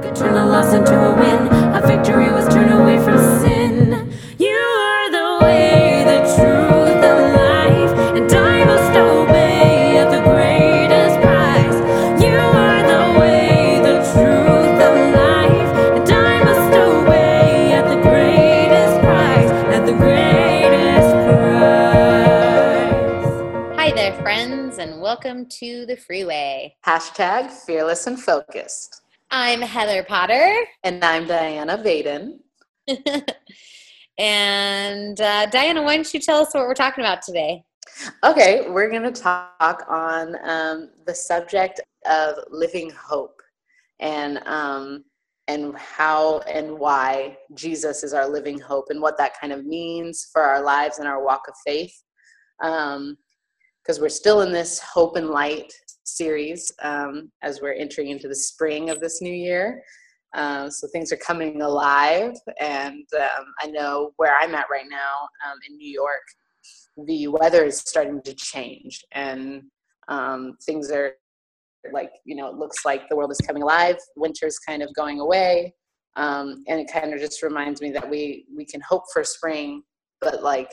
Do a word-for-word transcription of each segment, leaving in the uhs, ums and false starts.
Turn a loss into a win. A victory was turned away from sin. You are the way, the truth, the life, and I must obey at the greatest price. You are the way, the truth, the life, and I must obey at the greatest price, at the greatest price. Hi there, friends, and welcome to the Freeway. Hashtag fearless and focused. I'm Heather Potter. And I'm Diana Vaden. and uh, Diana, why don't you tell us what we're talking about today? Okay, we're going to talk on um, the subject of living hope and um, and how and why Jesus is our living hope and what that kind of means for our lives and our walk of faith. Um, because we're still in this Hope and Light series um, as we're entering into the spring of this new year. Um, so things are coming alive, and um, I know where I'm at right now um, in New York, the weather is starting to change, and um, things are like, you know, it looks like the world is coming alive. Winter's kind of going away, um, and it kind of just reminds me that we we can hope for spring, but like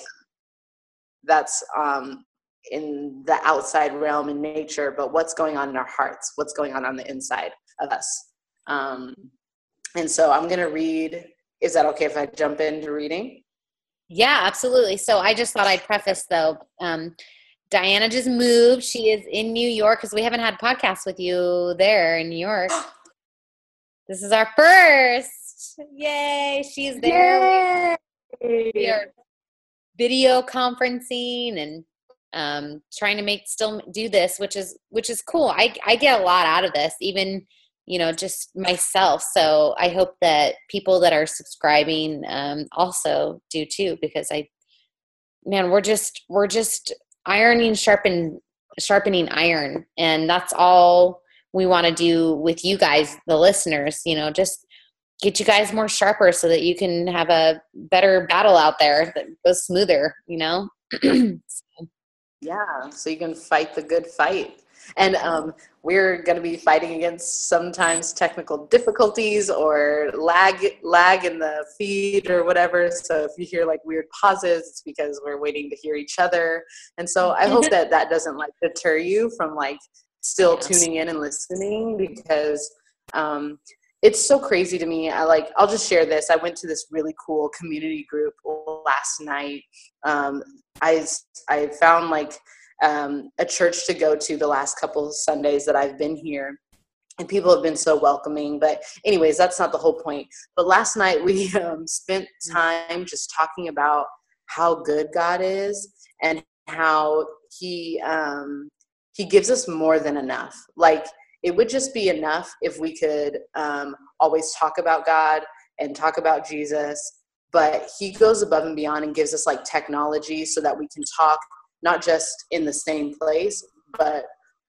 that's um, in the outside realm in nature, but what's going on in our hearts, what's going on on the inside of us. Um, and so I'm going to read, is that okay if I jump into reading? Yeah, absolutely. So I just thought I'd preface though, um, Diana just moved. She is in New York because we haven't had podcasts with you there in New York. This is our first. Yay. She's there. Yay! We are video conferencing and Um, trying to make still do this, which is which is cool. I I get a lot out of this, even you know just myself. So I hope that people that are subscribing um, also do too, because I, man, we're just we're just ironing sharpen sharpening iron, and that's all we want to do with you guys, the listeners. You know, just get you guys more sharper so that you can have a better battle out there that goes smoother. You know. so. Yeah, so you can fight the good fight. And um, we're going to be fighting against sometimes technical difficulties or lag lag in the feed or whatever. So if you hear like weird pauses, it's because we're waiting to hear each other. And so I hope that that doesn't like deter you from like still Yes. tuning in and listening, because um, it's so crazy to me. I like, I'll just share this. I went to this really cool community group last night. Um, I, I found like um, a church to go to the last couple of Sundays that I've been here, and people have been so welcoming. But anyways, that's not the whole point. But last night we um, spent time just talking about how good God is and how he, um, he gives us more than enough. Like, it would just be enough if we could um, always talk about God and talk about Jesus, but he goes above and beyond and gives us like technology so that we can talk not just in the same place, but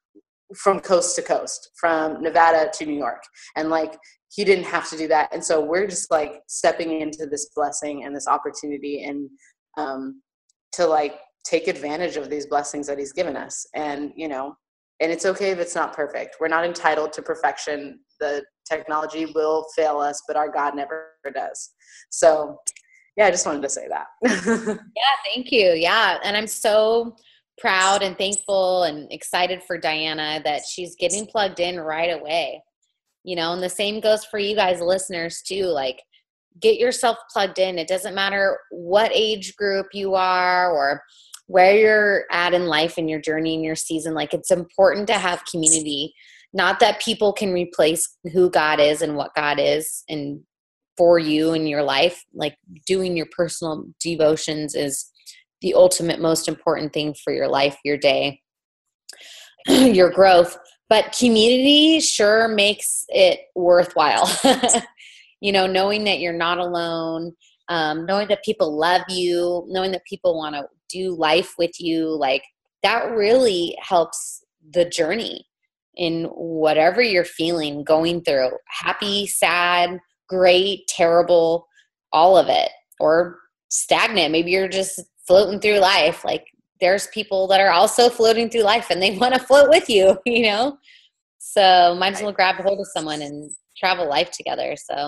from coast to coast, from Nevada to New York. And like, he didn't have to do that. And so we're just like stepping into this blessing and this opportunity, and um, to like take advantage of these blessings that he's given us. And, you know, and it's okay if it's not perfect. We're not entitled to perfection. The technology will fail us, but our God never does. So yeah, I just wanted to say that. Yeah, thank you. Yeah. And I'm so proud and thankful and excited for Diana that she's getting plugged in right away. You know, and the same goes for you guys, listeners, too. Like, get yourself plugged in. It doesn't matter what age group you are or where you're at in life in your journey, in your season. Like, it's important to have community. Not that people can replace who God is and what God is and for you in your life. Like, doing your personal devotions is the ultimate most important thing for your life, your day, your growth. But community sure makes it worthwhile. You know, knowing that you're not alone, um, knowing that people love you, knowing that people want to do life with you, like, that really helps the journey in whatever you're feeling, going through, happy, sad, great, terrible, all of it, or stagnant. Maybe you're just floating through life. Like, there's people that are also floating through life and they want to float with you, you know? So might as well grab a hold of someone and travel life together. So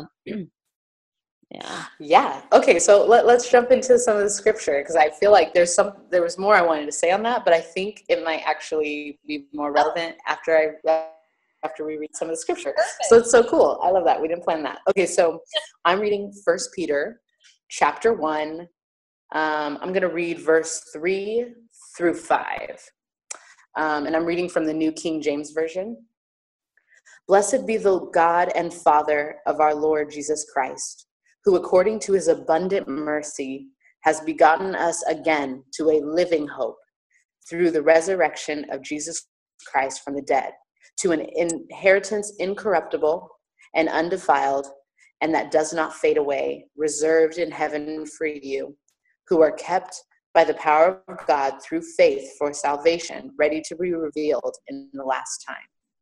yeah. Yeah. Okay. So let, let's jump into some of the scripture, because I feel like there's some, there was more I wanted to say on that, but I think it might actually be more relevant after I, after we read some of the scripture. Perfect. So it's so cool. I love that. We didn't plan that. Okay. So I'm reading First Peter chapter one. Um, I'm going to read verse three through five. Um, and I'm reading from the New King James Version. Blessed be the God and Father of our Lord Jesus Christ, who according to his abundant mercy has begotten us again to a living hope through the resurrection of Jesus Christ from the dead, to an inheritance incorruptible and undefiled, and that does not fade away, reserved in heaven for you, who are kept by the power of God through faith for salvation, ready to be revealed in the last time.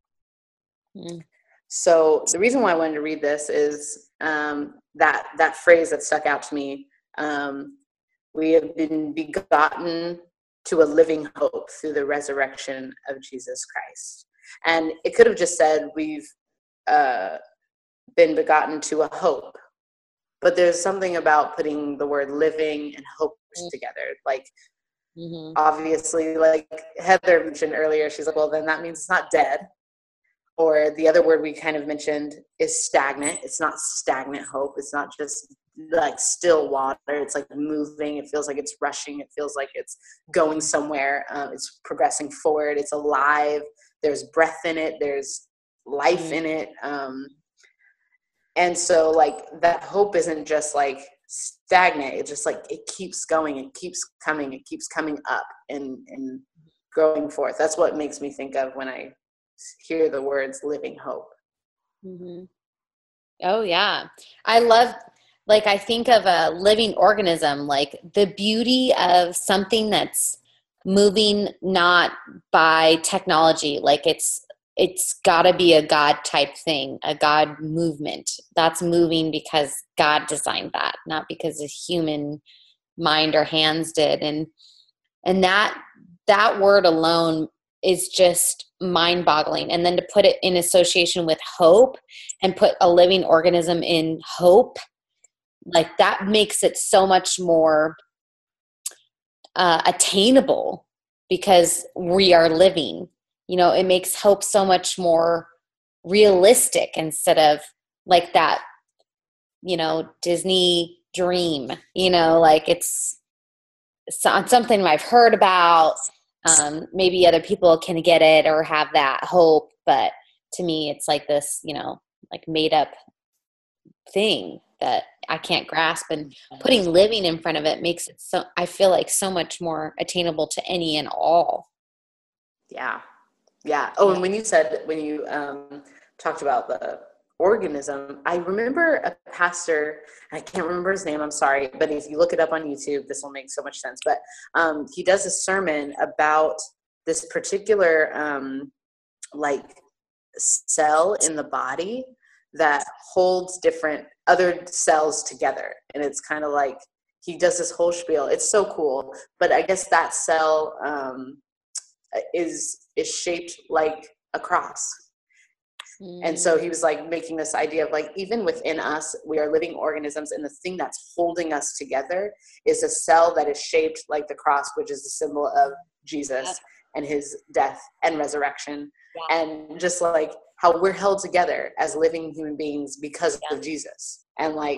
Mm. So the reason why I wanted to read this is um, that that phrase that stuck out to me. Um, we have been begotten to a living hope through the resurrection of Jesus Christ. And it could have just said we've uh, been begotten to a hope. But there's something about putting the word living and hope together. Like, mm-hmm. obviously, like Heather mentioned earlier, she's like, well, then that means it's not dead. Or the other word we kind of mentioned is stagnant. It's not stagnant hope. It's not just like still water. It's like moving. It feels like it's rushing. It feels like it's going somewhere. Um, it's progressing forward. It's alive. There's breath in it. There's life mm-hmm. in it. Um, and so like that hope isn't just like stagnant. It's just like it keeps going. It keeps coming. It keeps coming up and, and growing forth. That's what makes me think of when I hear the words living hope. Mm-hmm. Oh yeah. I love, like, I think of a living organism, like the beauty of something that's moving not by technology. Like it's, it's gotta be a God type thing, a God movement that's moving because God designed that, not because a human mind or hands did. And, and that, that word alone is just mind-boggling. And then to put it in association with hope and put a living organism in hope, like that makes it so much more uh, attainable because we are living. You know, it makes hope so much more realistic instead of like that, you know, Disney dream, you know, like it's something I've heard about. Um, maybe other people can get it or have that hope, but to me, it's like this, you know, like made up thing that I can't grasp. And putting living in front of it makes it so, I feel like so much more attainable to any and all. Yeah. Yeah. Oh, and when you said, when you um, talked about the organism, I remember a pastor, I can't remember his name, I'm sorry, but if you look it up on YouTube, this will make so much sense. But um, he does a sermon about this particular um, like cell in the body that holds different other cells together. And it's kind of like, he does this whole spiel. It's so cool. But I guess that cell um, is is shaped like a cross. And so he was like making this idea of like, even within us, we are living organisms, and the thing that's holding us together is a cell that is shaped like the cross, which is the symbol of Jesus yeah. and his death and resurrection. Yeah. And just like how we're held together as living human beings because yeah. of Jesus. And like,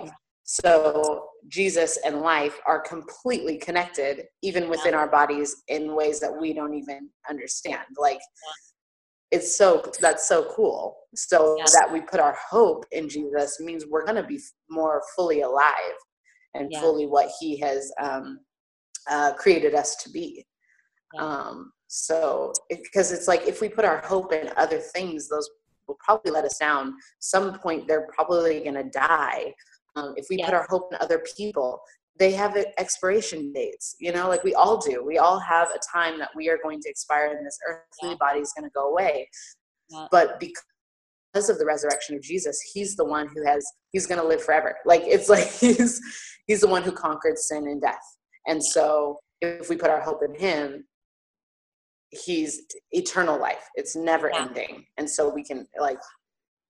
so Jesus and life are completely connected, even within yeah. our bodies in ways that we don't even understand. Like, yeah. It's so, that's so cool. So yeah. that we put our hope in Jesus means we're going to be more fully alive and yeah. fully what he has um, uh, created us to be. Yeah. Um, so, because it, it's like, if we put our hope in other things, those will probably let us down. Some point they're probably going to die. Um, if we yeah. put our hope in other people, they have expiration dates, you know, like we all do. We all have a time that we are going to expire and this earthly yeah. body is going to go away. Yeah. But because of the resurrection of Jesus, he's the one who has, he's going to live forever. Like, it's like he's, he's the one who conquered sin and death. And so if we put our hope in him, he's eternal life. It's never yeah. ending. And so we can like,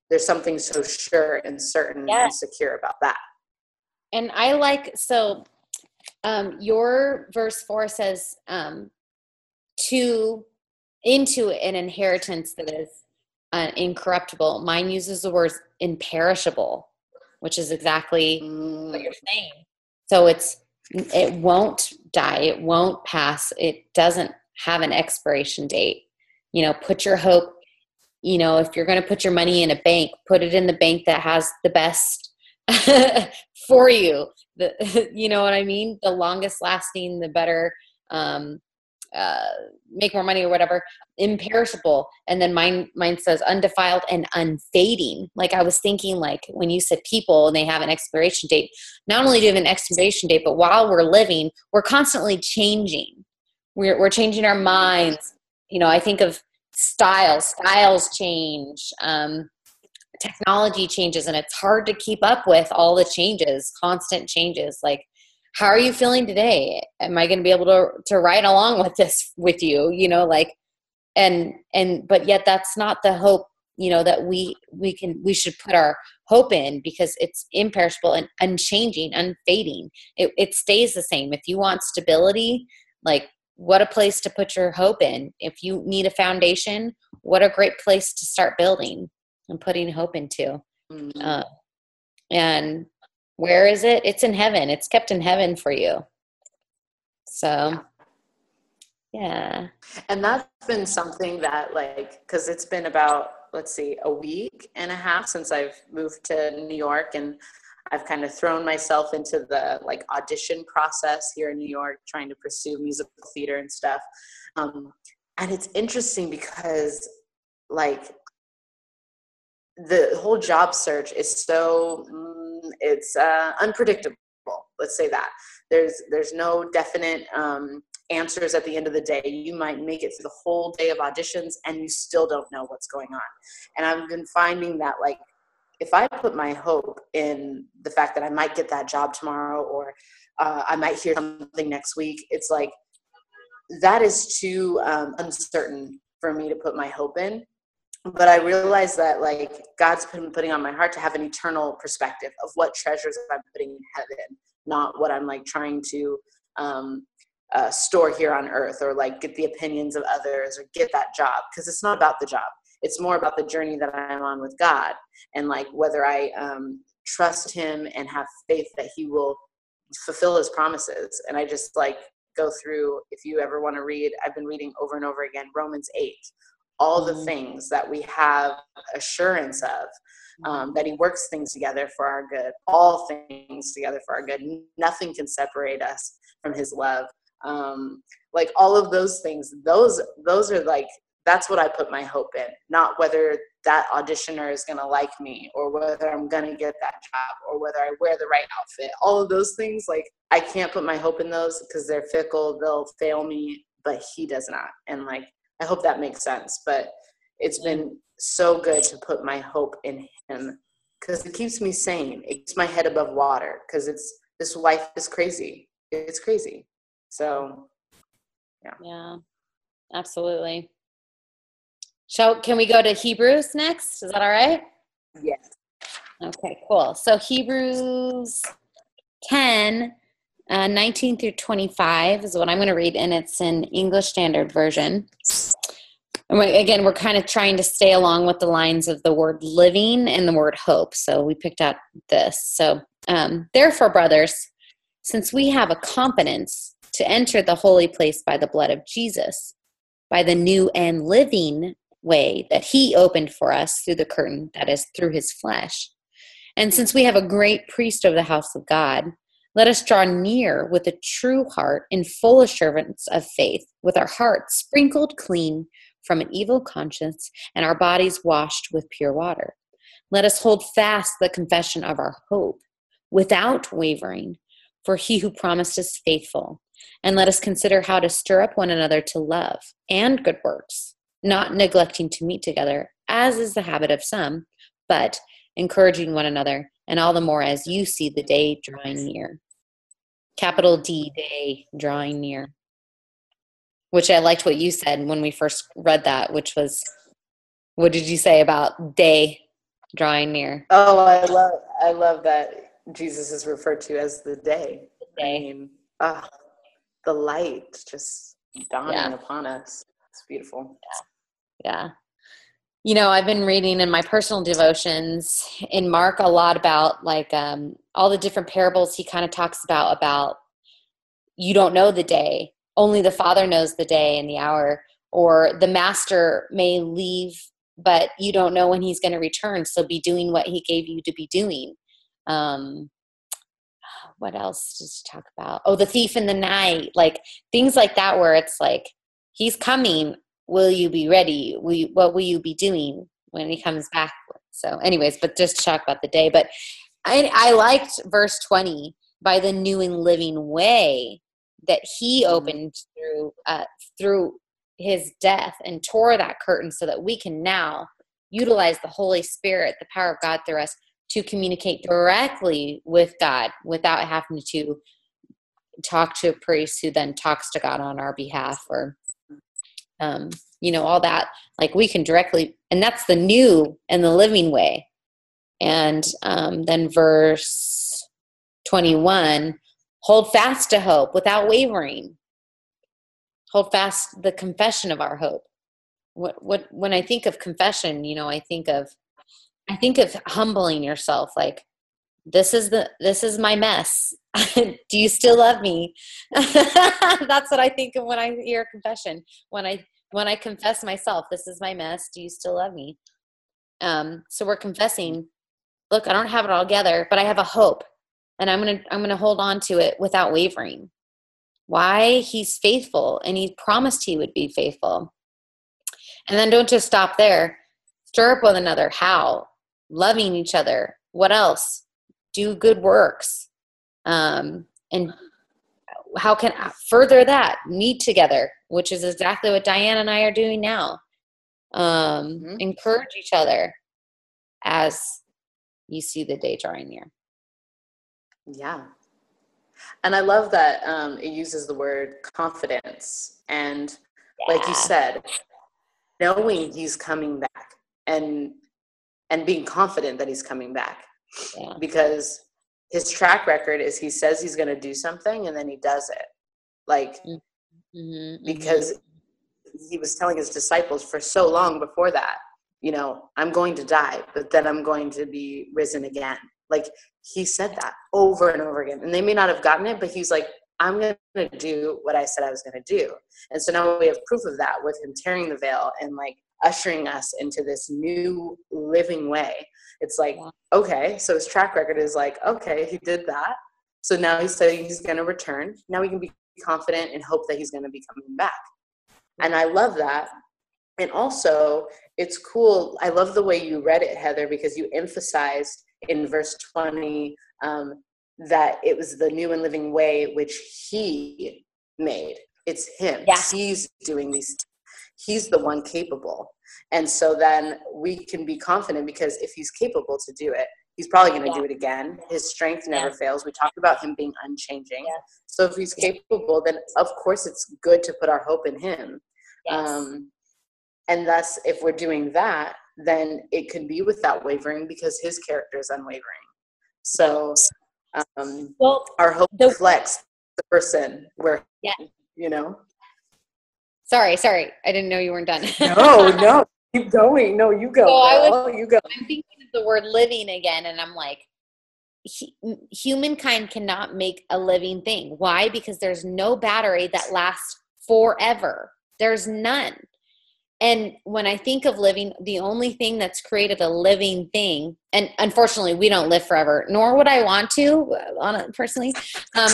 there's something so sure and certain Yes. and secure about that. And I like, so um, your verse four says, um, to, into an inheritance that is uh, incorruptible. Mine uses the word imperishable, which is exactly Mm. what you're saying. So it's, it won't die. It won't pass. It doesn't have an expiration date. You know, put your hope, you know, if you're going to put your money in a bank, put it in the bank that has the best for you. The, you know what I mean? The longest lasting, the better, um, uh, make more money or whatever, imperishable. And then mine, mine says undefiled and unfading. Like I was thinking, like when you said people and they have an expiration date, not only do you have an expiration date, but while we're living, we're constantly changing. We're, we're changing our minds. You know, I think of styles, styles change, um, technology changes, and it's hard to keep up with all the changes, constant changes. Like, how are you feeling today? Am I going to be able to, to ride along with this with you? You know, like, and, and, but yet that's not the hope, you know, that we, we can, we should put our hope in, because it's imperishable and unchanging, unfading. It, it stays the same. If you want stability, like what a place to put your hope in. If you need a foundation, what a great place to start building and putting hope into. Mm-hmm. Uh, and where is it? It's in heaven. It's kept in heaven for you. So, yeah. And that's been something that, like, because it's been about, let's see, a week and a half since I've moved to New York, and I've kind of thrown myself into the like audition process here in New York, trying to pursue musical theater and stuff. Um, and it's interesting because like the whole job search is so, mm, it's uh, unpredictable. Let's say that. There's, there's no definite um, answers at the end of the day. You might make it through the whole day of auditions and you still don't know what's going on. And I've been finding that, like, if I put my hope in the fact that I might get that job tomorrow, or uh, I might hear something next week, it's like, that is too um, uncertain for me to put my hope in. But I realize that, like, God's been putting on my heart to have an eternal perspective of what treasures I'm putting in heaven, not what I'm like trying to um, uh, store here on earth, or like get the opinions of others or get that job. Because it's not about the job. It's more about the journey that I'm on with God, and like whether I um, trust him and have faith that he will fulfill his promises. And I just like go through, if you ever want to read, I've been reading over and over again, Romans eight. All the things that we have assurance of, um, that he works things together for our good, all things together for our good. Nothing can separate us from his love. Um, like all of those things, those, those are like, that's what I put my hope in, not whether that auditioner is going to like me, or whether I'm going to get that job, or whether I wear the right outfit. All of those things, like I can't put my hope in those because they're fickle. They'll fail me, but he does not. And like, I hope that makes sense, but it's been so good to put my hope in him, because it keeps me sane. It keeps my head above water, because it's, this life is crazy. It's crazy. So, yeah. Yeah, absolutely. Shall, can we go to Hebrews next? Is that all right? Yes. Okay, cool. So Hebrews ten, uh, nineteen through twenty-five is what I'm going to read, and it's in English Standard Version. And we, again, we're kind of trying to stay along with the lines of the word living and the word hope. So we picked out this. So, um, therefore, brothers, since we have a confidence to enter the holy place by the blood of Jesus, by the new and living way that he opened for us through the curtain, that is, through his flesh. And since we have a great priest over the house of God, let us draw near with a true heart in full assurance of faith, with our hearts sprinkled clean from an evil conscience and our bodies washed with pure water. Let us hold fast the confession of our hope without wavering, for he who promised is faithful. And let us consider how to stir up one another to love and good works, not neglecting to meet together, as is the habit of some, but encouraging one another, and all the more as you see the day drawing near. Capital D, day drawing near. Which I liked what you said when we first read that, which was, what did you say about day? drawing near. Oh, I love I love that Jesus is referred to as the day. The day. I mean, ah, the light just dawning Yeah. upon us. It's beautiful. Yeah. You know, I've been reading in my personal devotions in Mark a lot about like um, all the different parables he kind of talks about, about you don't know the day, only the Father knows the day and the hour, or the master may leave, but you don't know when he's going to return. So be doing what he gave you to be doing. Um, what else does he talk about? Oh, the thief in the night, like things like that, where it's like, he's coming. Will you be ready? Will you, what will you be doing when he comes back? So anyways, but just to talk about the day. But I, I liked verse twenty, by the new and living way that he opened through uh, through his death and tore that curtain so that we can now utilize the Holy Spirit, the power of God through us, to communicate directly with God without having to talk to a priest who then talks to God on our behalf, or Um, you know, all that, like we can directly, and that's the new and the living way. And um, then verse twenty-one, hold fast to hope without wavering. Hold fast the confession of our hope. What, what, when I think of confession, you know, I think of, I think of humbling yourself. Like, this is the, this is my mess. Do you still love me? That's what I think of when I hear confession. When I, when I confess myself, this is my mess. Do you still love me? Um, so we're confessing, look, I don't have it all together, but I have a hope, and I'm going to, I'm going to hold on to it without wavering. Why? He's faithful, and he promised he would be faithful. And then don't just stop there. Stir up one another. How? Loving each other. What else? Do good works. Um, and how can I further that? Meet together, which is exactly what Diane and I are doing now. Um, mm-hmm. Encourage each other as you see the day drawing near. Yeah. And I love that um, it uses the word confidence. And yeah. like you said, knowing he's coming back and and being confident that he's coming back. Yeah. Because his track record is he says he's going to do something and then he does it. Like, mm-hmm. because he was telling his disciples for so long before that, you know, I'm going to die, but then I'm going to be risen again. Like, he said that over and over again. And they may not have gotten it, but he's like, I'm going to do what I said I was going to do. And so now we have proof of that with him tearing the veil and like ushering us into this new living way. It's like, okay, so his track record is like, okay, he did that. So now he's saying he's going to return. Now we can be confident and hope that he's going to be coming back. And I love that. And also, it's cool. I love the way you read it, Heather, because you emphasized in verse twenty um, that it was the new and living way which he made. It's him. Yeah. He's doing these. He's the one capable. And so then we can be confident because if he's capable to do it, he's probably going to yeah. do it again. His strength never yeah. fails. We talked about him being unchanging. Yeah. So if he's capable, then of course it's good to put our hope in him. Yes. Um, and thus, if we're doing that, then it can be without wavering because his character is unwavering. So um, well, our hope the, reflects the person where, yeah. you know. Sorry, sorry. I didn't know you weren't done. no, no. Keep going. No, you go. So I was, was, you go. I'm thinking of the word living again, and I'm like, he, humankind cannot make a living thing. Why? Because there's no battery that lasts forever. There's none. And when I think of living, the only thing that's created a living thing, and unfortunately we don't live forever, nor would I want to, on personally. Um,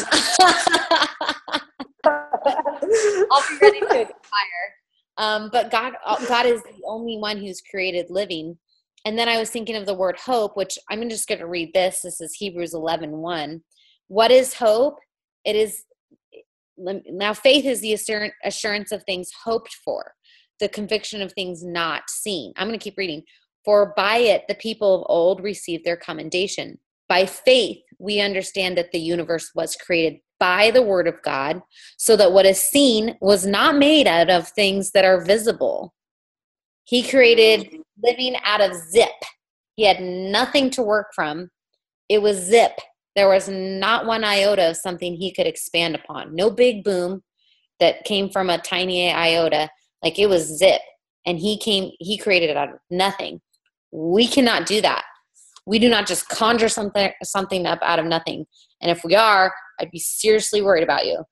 I'll be ready to expire. Um, but God, God is the only one who's created living. And then I was thinking of the word hope, which I'm just going to read this. This is Hebrews eleven one. What is hope? It is, now faith is the assurance of things hoped for, the conviction of things not seen. I'm going to keep reading. For by it, the people of old received their commendation. By faith, we understand that the universe was created by the word of God, so that what is seen was not made out of things that are visible. He created living out of zip. He had nothing to work from. It was zip. There was not one iota of something he could expand upon. No big boom that came from a tiny iota. Like, it was zip. And he came, he created it out of nothing. We cannot do that. We do not just conjure something something up out of nothing. And if we are, I'd be seriously worried about you.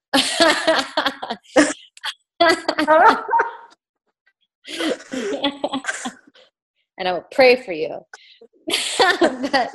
And I will pray for you. But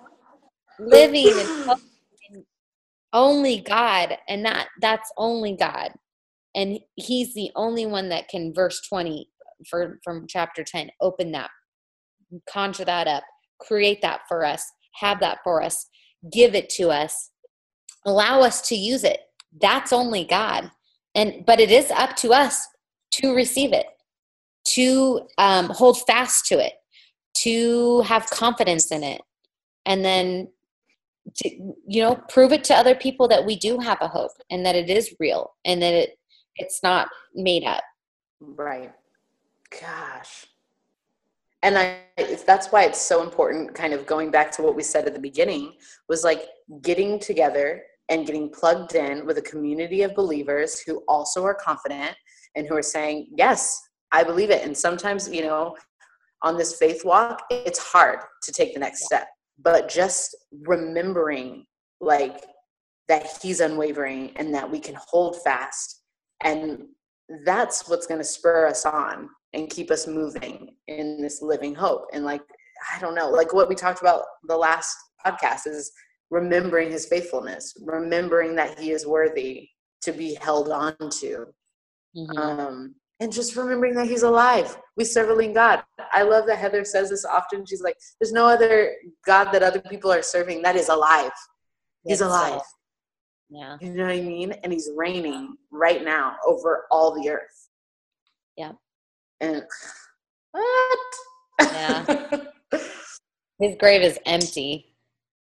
living in only God, and that that's only God. And he's the only one that can, verse twenty for, from chapter ten, open that, conjure that up, create that for us, have that for us, give it to us, allow us to use it. That's only God. And but it is up to us to receive it, to um, hold fast to it, to have confidence in it, and then to, you know, prove it to other people that we do have a hope and that it is real and that it it's not made up. Right. Gosh. And I, that's why it's so important, kind of going back to what we said at the beginning, was like getting together and getting plugged in with a community of believers who also are confident and who are saying, yes, I believe it. And sometimes, you know, on this faith walk, it's hard to take the next step, but just remembering like that he's unwavering and that we can hold fast. And that's what's going to spur us on and keep us moving in this living hope. And like, I don't know, like what we talked about the last podcast is remembering his faithfulness, remembering that he is worthy to be held on to. Mm-hmm. Um, and just remembering that he's alive. We serve a living God. I love that Heather says this often. She's like, there's no other God that other people are serving that is alive. He's yes, alive. So. Yeah. You know what I mean? And he's reigning right now over all the earth. Yeah. And what? Yeah. His grave is empty.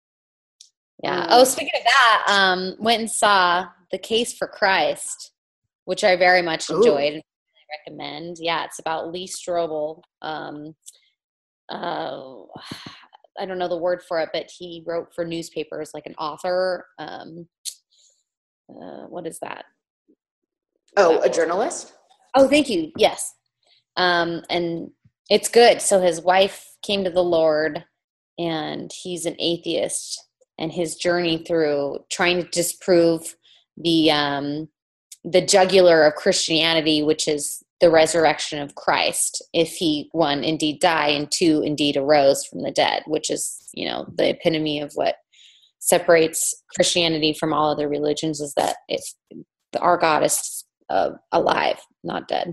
Yeah. Mm. Oh, speaking of that, um, went and saw The Case for Christ, which I very much enjoyed. Ooh. I recommend. Yeah, it's about Lee Strobel. Um, uh, I don't know the word for it, but he wrote for newspapers, like an author. Um, uh, what is that? Oh, a journalist? Oh, thank you. Yes. Um, and it's good. So his wife came to the Lord, and he's an atheist, and his journey through trying to disprove the um, the jugular of Christianity, which is the resurrection of Christ, if he, one, indeed died, and two, indeed arose from the dead, which is, you know, the epitome of what separates Christianity from all other religions, is that it's our God is uh, alive, not dead.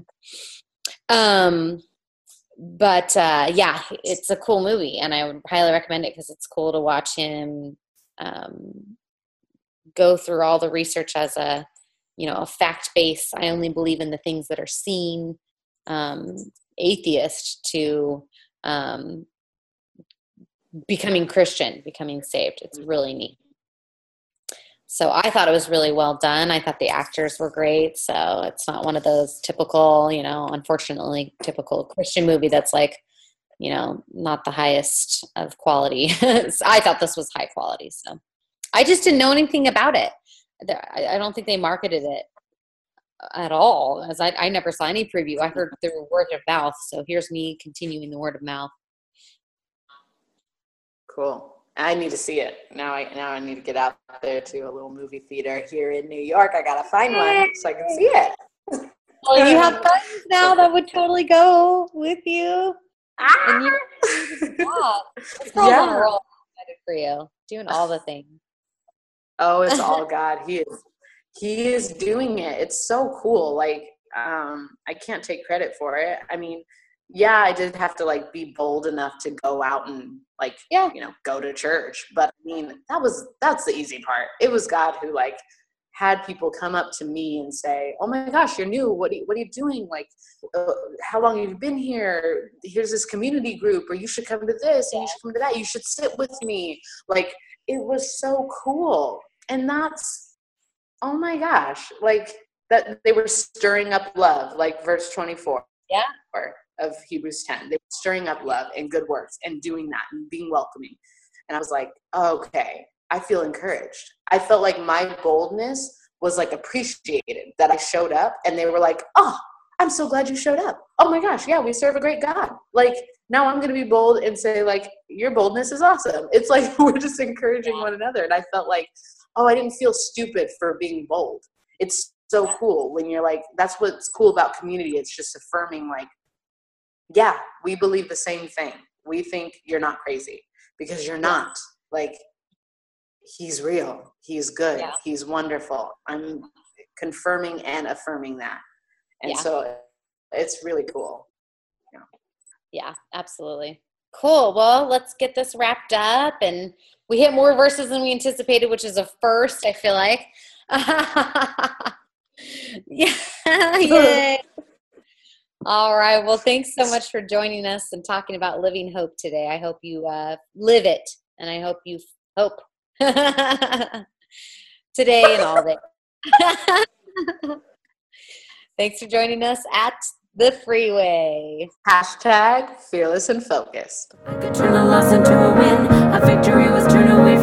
Um, but uh, yeah, it's a cool movie, and I would highly recommend it because it's cool to watch him um, go through all the research as a, you know, a fact-based, I only believe in the things that are seen, um, atheist to um, becoming Christian, becoming saved. It's really neat. So I thought it was really well done. I thought the actors were great. So it's not one of those typical, you know, unfortunately typical Christian movie that's like, you know, not the highest of quality. So I thought this was high quality. So I just didn't know anything about it. I don't think they marketed it at all, as I, I never saw any preview. I heard through word of mouth. So here's me continuing the word of mouth. Cool. I need to see it. Now I now I need to get out there to a little movie theater here in New York. I gotta find one so I can see it. Well, you have friends now that would totally go with you. Ah! And you it's yeah. on a roll for you, doing all the things. Oh, it's all God. He is he is doing it. It's so cool. Like, um, I can't take credit for it. I mean, yeah, I did have to like be bold enough to go out and like, yeah. you know, go to church. But I mean, that was, that's the easy part. It was God who like had people come up to me and say, oh my gosh, you're new. What are you, what are you doing? Like, uh, how long have you been here? Here's this community group, or you should come to this and you should come to that. You should sit with me. Like, it was so cool. And that's, oh my gosh, like that they were stirring up love, like verse twenty-four. Yeah. of Hebrews ten. They were stirring up love and good works and doing that and being welcoming. And I was like, oh, okay, I feel encouraged. I felt like my boldness was like appreciated, that I showed up, and they were like, oh, I'm so glad you showed up. Oh my gosh, yeah, we serve a great God. Like, now I'm going to be bold and say, like, your boldness is awesome. It's like we're just encouraging one another. And I felt like, oh, I didn't feel stupid for being bold. It's so cool when you're like, that's what's cool about community. It's just affirming, like, yeah, we believe the same thing. We think you're not crazy because you're not. Like, he's real. He's good. Yeah. He's wonderful. I'm confirming and affirming that. And yeah. so it's really cool. Yeah. Yeah, absolutely. Cool. Well, let's get this wrapped up. And we hit more verses than we anticipated, which is a first, I feel like. yeah. Yay. All right. Well, thanks so much for joining us and talking about living hope today. I hope you uh, live it, and I hope you hope today and all day. Thanks for joining us at The Freeway. Hashtag fearless and focused. I could turn a loss into a win. A victory was turned away